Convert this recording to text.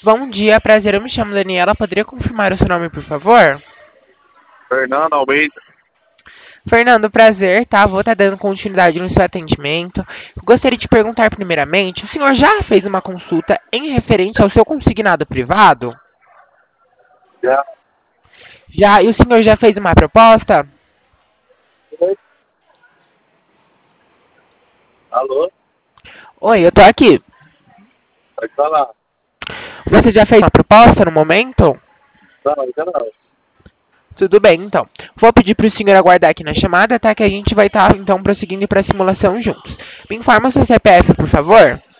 Bom dia, prazer. Eu me chamo Daniela. Poderia confirmar o seu nome, por favor? Fernando Almeida. Fernando, prazer, tá? Vou estar dando continuidade no seu atendimento. Gostaria de perguntar primeiramente, o senhor já fez uma consulta em referente ao seu consignado privado? Já. Já, e o senhor já fez uma proposta? Oi? Alô? Oi, eu tô aqui. Pode falar. Você já fez uma proposta no momento? Não, ainda não. Tudo bem, então. Vou pedir para o senhor aguardar aqui na chamada, tá? Que a gente vai estar, então, prosseguindo para a simulação juntos. Me informa o seu CPF, por favor.